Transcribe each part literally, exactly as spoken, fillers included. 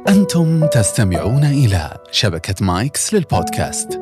أنتم تستمعون إلى شبكة مايكس للبودكاست.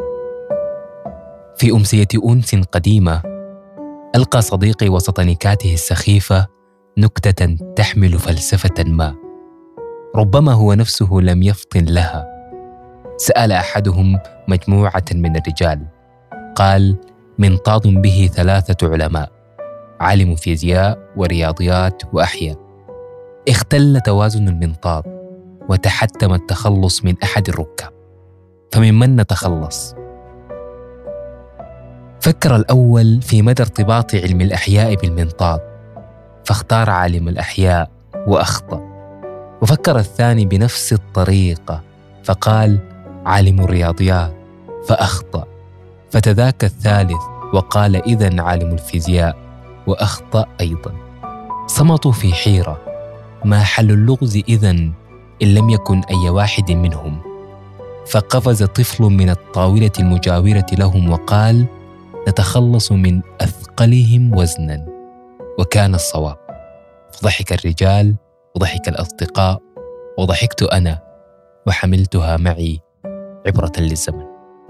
في أمسية أنس قديمة، ألقى صديقي وسط نكاته السخيفة نكتة تحمل فلسفة ما، ربما هو نفسه لم يفطن لها. سأل أحدهم مجموعة من الرجال، قال: منطاد به ثلاثة علماء، عالم فيزياء ورياضيات وأحياء. اختل توازن المنطاد وتحتم التخلص من أحد الركاب، فممن نتخلص؟ فكر الأول في مدى ارتباط علم الأحياء بالمنطاد، فاختار عالم الأحياء وأخطأ. وفكر الثاني بنفس الطريقة، فقال عالم الرياضيات، فأخطأ. فتذاك الثالث وقال إذن عالم الفيزياء، وأخطأ أيضا. صمتوا في حيرة، ما حل اللغز إذن إن لم يكن أي واحد منهم؟ فقفز طفل من الطاولة المجاورة لهم وقال: نتخلص من أثقلهم وزنا. وكان الصواب. فضحك الرجال وضحك الأصدقاء وضحكت أنا، وحملتها معي عبرة للزمن.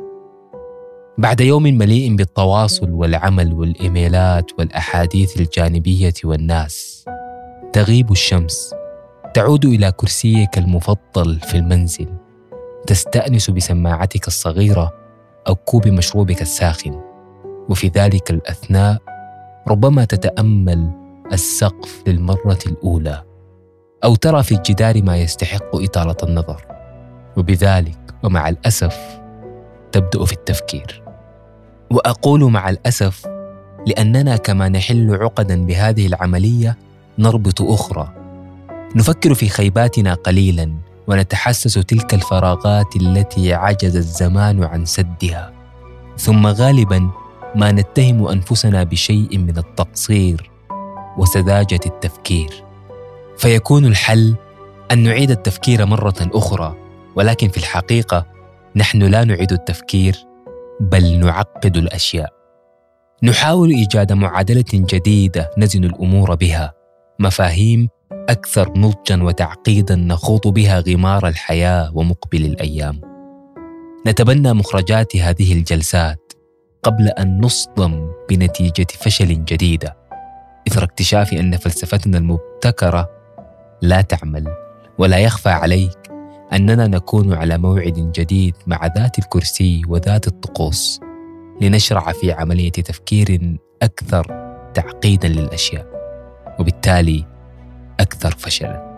بعد يوم مليء بالتواصل والعمل والإيميلات والأحاديث الجانبية والناس، تغيب الشمس، تعود إلى كرسيك المفضل في المنزل، تستأنس بسماعتك الصغيرة أو كوب مشروبك الساخن، وفي ذلك الأثناء ربما تتأمل السقف للمرة الأولى، أو ترى في الجدار ما يستحق إطالة النظر، وبذلك ومع الأسف تبدأ في التفكير. وأقول مع الأسف لأننا كما نحل عقداً بهذه العملية نربط أخرى. نفكر في خيباتنا قليلاً ونتحسس تلك الفراغات التي عجز الزمان عن سدها، ثم غالباً ما نتهم أنفسنا بشيء من التقصير وسذاجة التفكير، فيكون الحل أن نعيد التفكير مرة أخرى. ولكن في الحقيقة نحن لا نعيد التفكير، بل نعقد الأشياء. نحاول إيجاد معادلة جديدة نزن الأمور بها، مفاهيم أكثر نضجاً وتعقيداً نخوض بها غمار الحياة ومقبل الأيام. نتبنى مخرجات هذه الجلسات قبل أن نصدم بنتيجة فشل جديدة، إثر اكتشاف أن فلسفتنا المبتكرة لا تعمل. ولا يخفى عليك أننا نكون على موعد جديد مع ذات الكرسي وذات الطقوس، لنشرع في عملية تفكير أكثر تعقيداً للأشياء، وبالتالي أكثر فشلاً.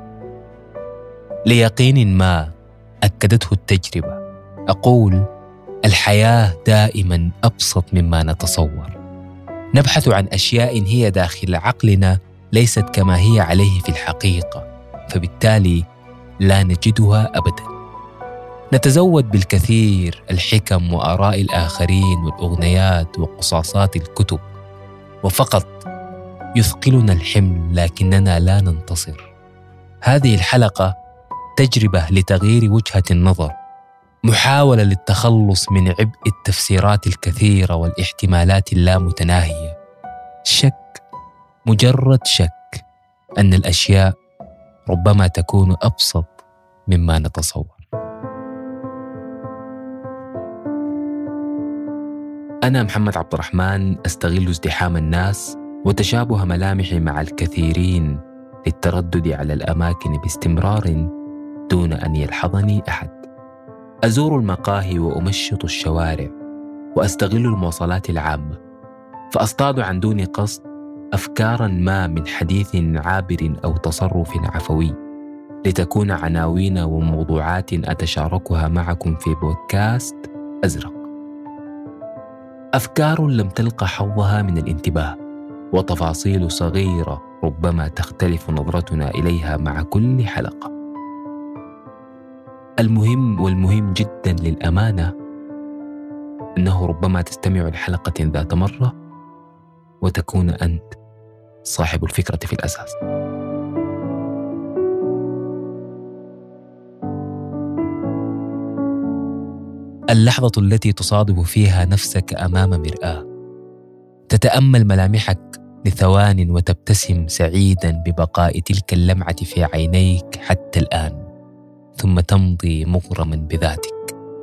ليقين ما أكدته التجربة، أقول الحياة دائماً أبسط مما نتصور. نبحث عن أشياء هي داخل عقلنا ليست كما هي عليه في الحقيقة، فبالتالي لا نجدها أبداً. نتزود بالكثير، الحكم وآراء الآخرين والأغنيات وقصاصات الكتب، وفقط يثقلنا الحمل لكننا لا ننتصر. هذه الحلقة تجربة لتغيير وجهة النظر، محاولة للتخلص من عبء التفسيرات الكثيرة والاحتمالات اللامتناهية. شك، مجرد شك، أن الأشياء ربما تكون أبسط مما نتصور. أنا محمد عبد الرحمن، أستغل ازدحام الناس وتشابه ملامحي مع الكثيرين للتردد على الأماكن باستمرار دون أن يلحظني أحد. أزور المقاهي وأمشط الشوارع، وأستغل المواصلات العامة، فأصطاد عن دون قصد أفكاراً ما من حديث عابر أو تصرف عفوي، لتكون عناوين وموضوعات أتشاركها معكم في بودكاست أزرق. أفكار لم تلق حظها من الانتباه، وتفاصيل صغيرة ربما تختلف نظرتنا إليها مع كل حلقة. المهم والمهم جداً للأمانة أنه ربما تستمع لحلقة ذات مرة وتكون أنت صاحب الفكرة في الأساس. اللحظة التي تصادف فيها نفسك أمام مرآة، تتأمل ملامحك لثوان وتبتسم سعيداً ببقاء تلك اللمعة في عينيك حتى الآن، ثم تمضي مغرما بذاتك.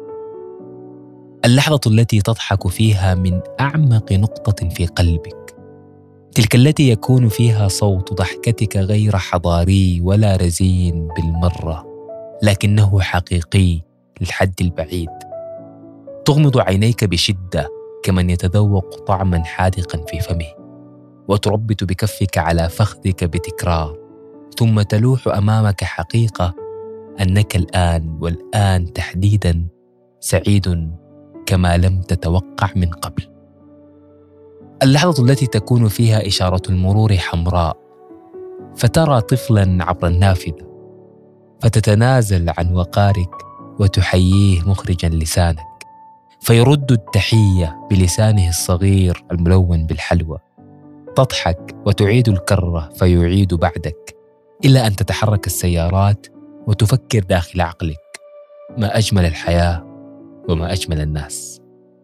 اللحظة التي تضحك فيها من أعمق نقطة في قلبك، تلك التي يكون فيها صوت ضحكتك غير حضاري ولا رزين بالمرة، لكنه حقيقي للحد البعيد. تغمض عينيك بشدة كمن يتذوق طعما حادقا في فمه، وتربت بكفك على فخذك بتكرار، ثم تلوح أمامك حقيقة أنك الآن والآن تحديدا سعيد كما لم تتوقع من قبل. اللحظة التي تكون فيها إشارة المرور حمراء، فترى طفلا عبر النافذة فتتنازل عن وقارك وتحييه مخرجا لسانك، فيرد التحية بلسانه الصغير الملون بالحلوى. تضحك وتعيد الكرة فيعيد بعدك، إلا أن تتحرك السيارات وتفكر داخل عقلك: ما أجمل الحياة وما أجمل الناس.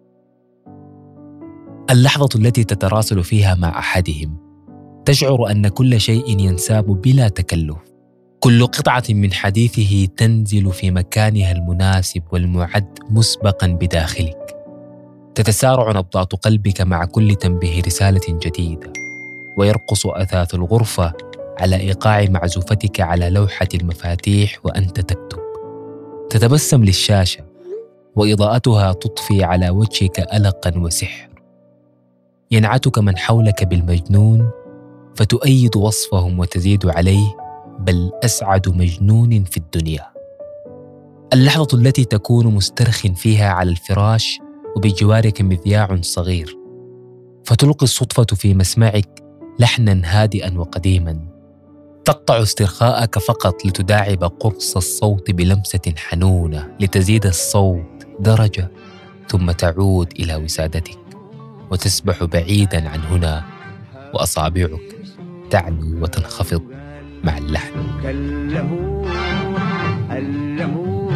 اللحظة التي تتراسل فيها مع أحدهم، تشعر أن كل شيء ينساب بلا تكلف، كل قطعة من حديثه تنزل في مكانها المناسب والمعد مسبقا بداخلك. تتسارع نبضات قلبك مع كل تنبيه رسالة جديدة، ويرقص أثاث الغرفة على إيقاع معزوفتك على لوحة المفاتيح وأنت تكتب. تتبسم للشاشة وإضاءتها تضفي على وجهك ألقا وسحر. ينعتك من حولك بالمجنون فتؤيد وصفهم وتزيد عليه: بل أسعد مجنون في الدنيا. اللحظة التي تكون مسترخٍ فيها على الفراش وبجوارك مذياع صغير، فتلقي الصدفة في مسمعك لحنا هادئا وقديما، تقطع استرخاءك فقط لتداعب قرص الصوت بلمسة حنونة لتزيد الصوت درجة، ثم تعود إلى وسادتك وتسبح بعيدا عن هنا، وأصابعك تعلو وتنخفض مع اللحن. كلموه علموه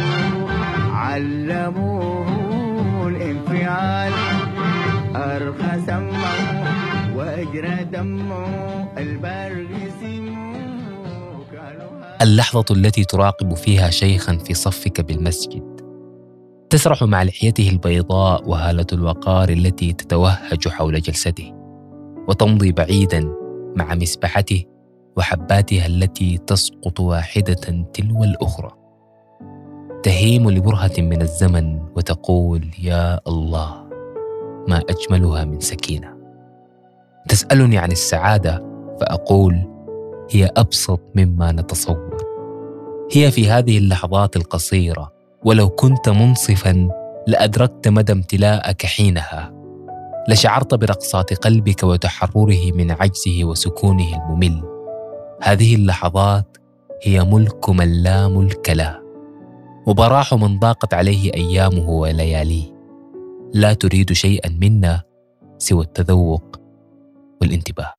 علموه الانفعال، أرخى سمه وأجرى دمه البرق سمه. اللحظة التي تراقب فيها شيخا في صفك بالمسجد، تسرح مع لحيته البيضاء وهالة الوقار التي تتوهج حول جلسته، وتمضي بعيدا مع مسبحته وحباتها التي تسقط واحدة تلو الأخرى. تهيم لبرهة من الزمن وتقول: يا الله، ما أجملها من سكينة. تسألني عن السعادة فأقول: هي أبسط مما نتصور. هي في هذه اللحظات القصيرة، ولو كنت منصفا لأدركت مدى امتلاءك حينها، لشعرت برقصات قلبك وتحرره من عجزه وسكونه الممل. هذه اللحظات هي ملك من لا ملك له، وبراح من ضاقت عليه أيامه ولياليه، لا تريد شيئا منا سوى التذوق والانتباه.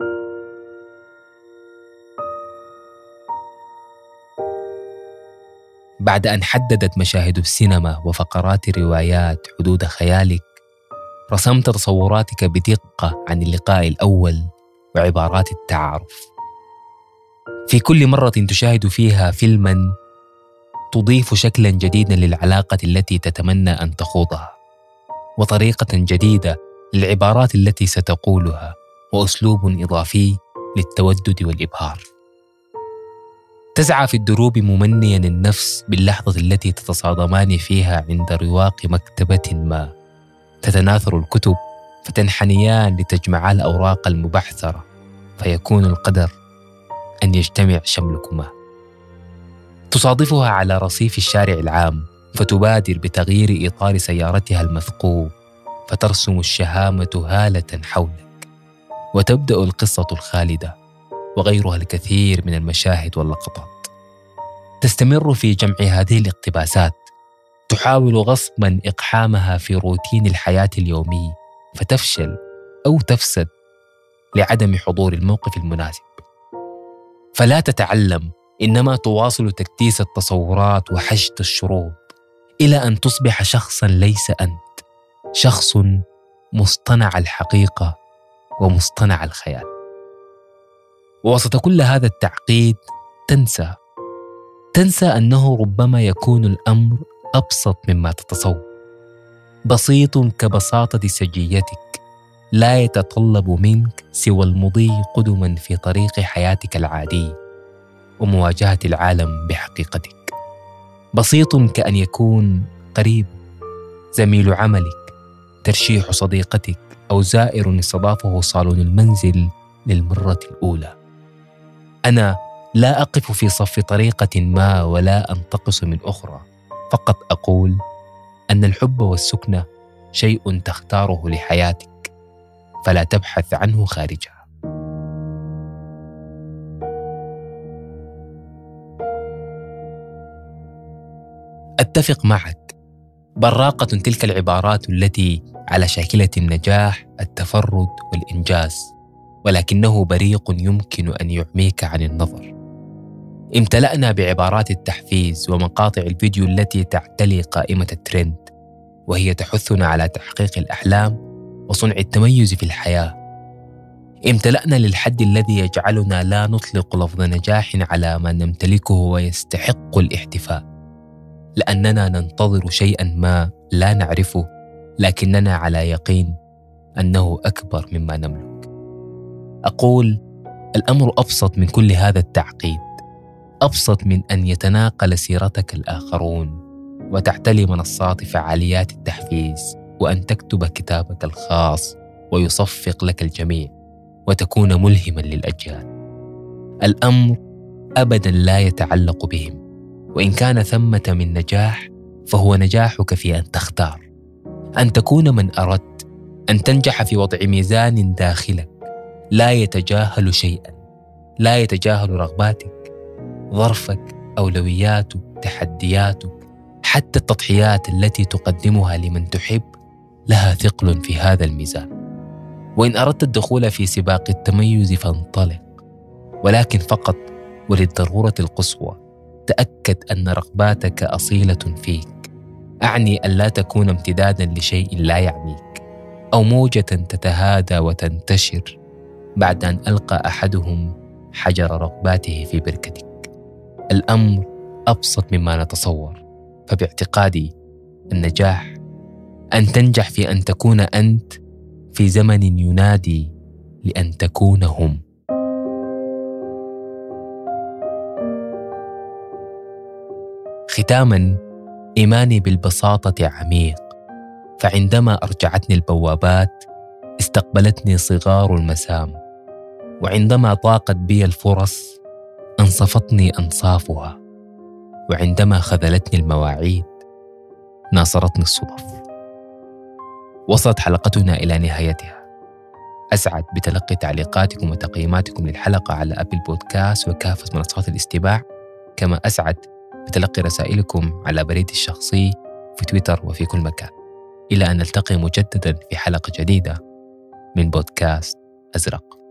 بعد أن حددت مشاهد السينما وفقرات الروايات حدود خيالك، رسمت تصوراتك بدقة عن اللقاء الأول وعبارات التعارف. في كل مرة تشاهد فيها فيلما تضيف شكلا جديدا للعلاقة التي تتمنى أن تخوضها، وطريقة جديدة للعبارات التي ستقولها، وأسلوب إضافي للتودد والإبهار. تسعى في الدروب ممنيا النفس باللحظة التي تتصادمان فيها عند رواق مكتبة ما، تتناثر الكتب فتنحنيان لتجمعا الأوراق المبعثرة، فيكون القدر أن يجتمع شملكما. تصادفها على رصيف الشارع العام فتبادر بتغيير إطار سيارتها المثقوب، فترسم الشهامة هالة حولك، وتبدأ القصة الخالدة وغيرها الكثير من المشاهد واللقطات. تستمر في جمع هذه الاقتباسات، تحاول غصبا إقحامها في روتين الحياة اليومي، فتفشل أو تفسد لعدم حضور الموقف المناسب. فلا تتعلم، إنما تواصل تكتيس التصورات وحشد الشروط، إلى أن تصبح شخصا ليس أنت، شخص مصطنع الحقيقة ومصطنع الخيال. ووسط كل هذا التعقيد تنسى تنسى أنه ربما يكون الأمر أبسط مما تتصور، بسيط كبساطة سجيتك، لا يتطلب منك سوى المضي قدما في طريق حياتك العادية ومواجهة العالم بحقيقتك. بسيط كأن يكون قريب، زميل عملك، ترشيح صديقتك، أو زائر استضافه صالون المنزل للمرة الأولى. أنا لا أقف في صف طريقة ما ولا أنتقص من أخرى، فقط أقول أن الحب والسكنة شيء تختاره لحياتك، فلا تبحث عنه خارجها. أتفق معك، براقة تلك العبارات التي على شاكلة النجاح، التفرد والإنجاز، ولكنه بريق يمكن أن يعميك عن النظر. امتلأنا بعبارات التحفيز ومقاطع الفيديو التي تعتلي قائمة الترند، وهي تحثنا على تحقيق الأحلام وصنع التميز في الحياة. امتلأنا للحد الذي يجعلنا لا نطلق لفظ نجاح على ما نمتلكه ويستحق الاحتفاء، لأننا ننتظر شيئا ما لا نعرفه، لكننا على يقين أنه أكبر مما نملك. أقول الأمر أبسط من كل هذا التعقيد، أبسط من أن يتناقل سيرتك الآخرون وتعتلي منصات فعاليات التحفيز، وأن تكتب كتابك الخاص ويصفق لك الجميع وتكون ملهما للأجيال. الأمر أبدا لا يتعلق بهم، وإن كان ثمة من نجاح فهو نجاحك في أن تختار، أن تكون من أردت، أن تنجح في وضع ميزان داخلك لا يتجاهل شيئا، لا يتجاهل رغباتك، ظرفك، أولوياتك، تحدياتك، حتى التضحيات التي تقدمها لمن تحب لها ثقل في هذا الميزان. وإن أردت الدخول في سباق التميز فانطلق، ولكن فقط وللضرورة القصوى تأكد أن رغباتك أصيلة فيك. أعني أن لا تكون امتدادا لشيء لا يعنيك، أو موجة تتهادى وتنتشر بعد أن ألقى أحدهم حجر رغباته في بركتك. الأمر أبسط مما نتصور، فباعتقادي النجاح أن تنجح في أن تكون أنت في زمن ينادي لأن تكون هم. ختاماً، إيماني بالبساطة عميق، فعندما أرجعتني البوابات استقبلتني صغار المسام، وعندما ضاقت بي الفرص أنصفتني أنصافها، وعندما خذلتني المواعيد ناصرتني الصدف. وصلت حلقتنا إلى نهايتها. أسعد بتلقي تعليقاتكم وتقييماتكم للحلقة على أبل بودكاست وكافة منصات الاستماع، كما أسعد بتلقي رسائلكم على بريدي الشخصي في تويتر وفي كل مكان. إلى أن نلتقي مجددا في حلقة جديدة من بودكاست أزرق.